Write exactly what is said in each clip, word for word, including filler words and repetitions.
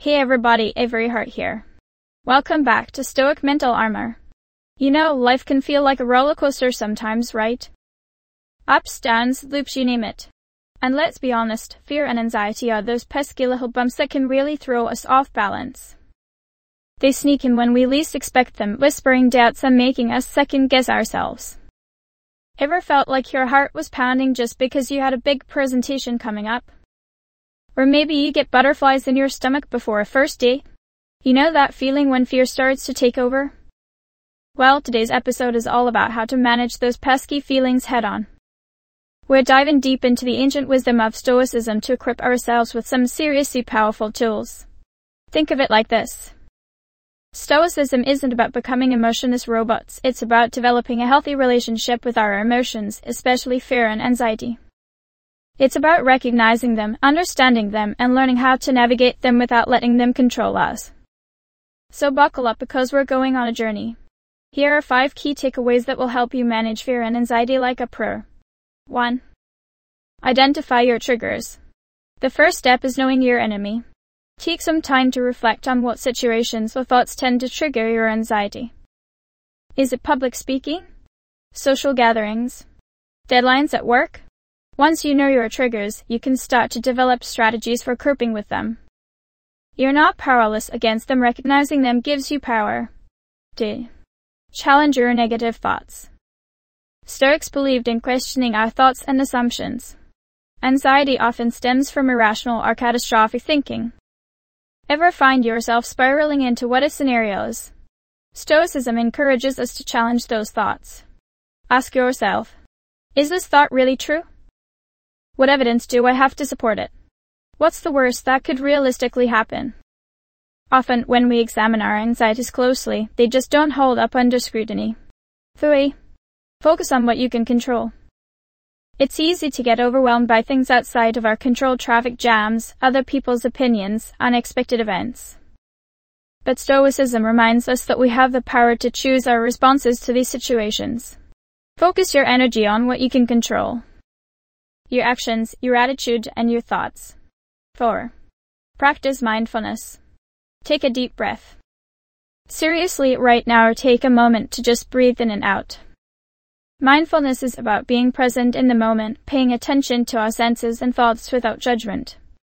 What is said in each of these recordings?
Hey everybody, Avery Hart here. Welcome back to Stoic Mental Armor. You know, life can feel like a roller coaster sometimes, right? Ups, downs, loops, you name it. And let's be honest, fear and anxiety are those pesky little bumps that can really throw us off balance. They sneak in when we least expect them, whispering doubts and making us second-guess ourselves. Ever felt like your heart was pounding just because you had a big presentation coming up? Or maybe you get butterflies in your stomach before a first date? You know that feeling when fear starts to take over? Well, today's episode is all about how to manage those pesky feelings head-on. We're diving deep into the ancient wisdom of Stoicism to equip ourselves with some seriously powerful tools. Think of it like this. Stoicism isn't about becoming emotionless robots, it's about developing a healthy relationship with our emotions, especially fear and anxiety. It's about recognizing them, understanding them, and learning how to navigate them without letting them control us. So buckle up because we're going on a journey. Here are five key takeaways that will help you manage fear and anxiety like a pro. one. Identify your triggers. The first step is knowing your enemy. Take some time to reflect on what situations or thoughts tend to trigger your anxiety. Is it public speaking? Social gatherings? Deadlines at work? Once you know your triggers, you can start to develop strategies for coping with them. You're not powerless against them. Recognizing them gives you power. two. Challenge your negative thoughts. Stoics believed in questioning our thoughts and assumptions. Anxiety often stems from irrational or catastrophic thinking. Ever find yourself spiraling into what-if scenarios? Stoicism encourages us to challenge those thoughts. Ask yourself, is this thought really true? What evidence do I have to support it? What's the worst that could realistically happen? Often, when we examine our anxieties closely, they just don't hold up under scrutiny. three. Focus on what you can control. It's easy to get overwhelmed by things outside of our control: traffic jams, other people's opinions, unexpected events. But Stoicism reminds us that we have the power to choose our responses to these situations. Focus your energy on what you can control. Your actions, your attitude, and your thoughts. four. Practice mindfulness. Take a deep breath. Seriously, right now, take a moment to just breathe in and out. Mindfulness is about being present in the moment, paying attention to our senses and thoughts without judgment.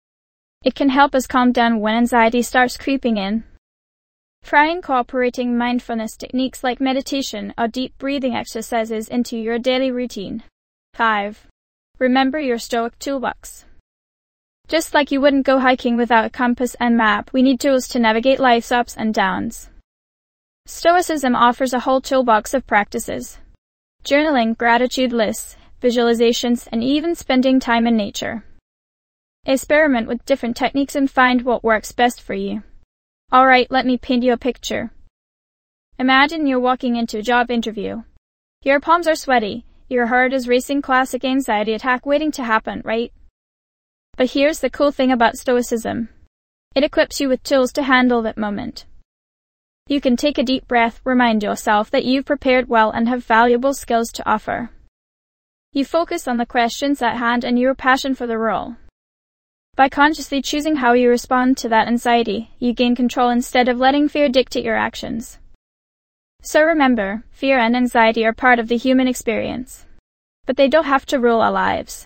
It can help us calm down when anxiety starts creeping in. Try incorporating mindfulness techniques like meditation or deep breathing exercises into your daily routine. five. Remember your Stoic toolbox. Just like you wouldn't go hiking without a compass and map, we need tools to navigate life's ups and downs. Stoicism offers a whole toolbox of practices. Journaling, gratitude lists, visualizations, and even spending time in nature. Experiment with different techniques and find what works best for you. Alright, let me paint you a picture. Imagine you're walking into a job interview. Your palms are sweaty. Your heart is racing, classic anxiety attack waiting to happen, right? But here's the cool thing about Stoicism. It equips you with tools to handle that moment. You can take a deep breath, remind yourself that you've prepared well and have valuable skills to offer. You focus on the questions at hand and your passion for the role. By consciously choosing how you respond to that anxiety, you gain control instead of letting fear dictate your actions. So remember, fear and anxiety are part of the human experience. But they don't have to rule our lives.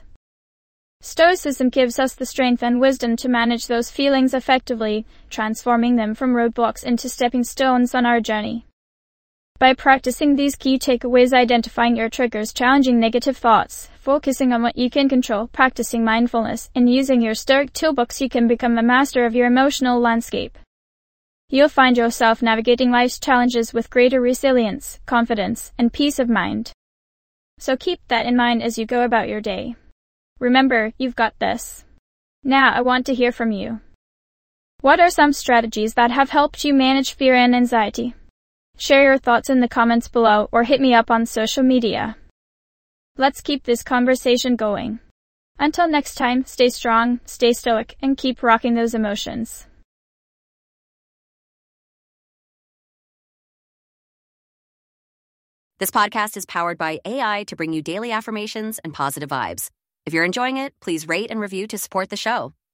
Stoicism gives us the strength and wisdom to manage those feelings effectively, transforming them from roadblocks into stepping stones on our journey. By practicing these key takeaways: identifying your triggers, challenging negative thoughts, focusing on what you can control, practicing mindfulness, and using your Stoic toolbox, you can become the master of your emotional landscape. You'll find yourself navigating life's challenges with greater resilience, confidence, and peace of mind. So keep that in mind as you go about your day. Remember, you've got this. Now I want to hear from you. What are some strategies that have helped you manage fear and anxiety? Share your thoughts in the comments below or hit me up on social media. Let's keep this conversation going. Until next time, stay strong, stay stoic, and keep rocking those emotions. This podcast is powered by A I to bring you daily affirmations and positive vibes. If you're enjoying it, please rate and review to support the show.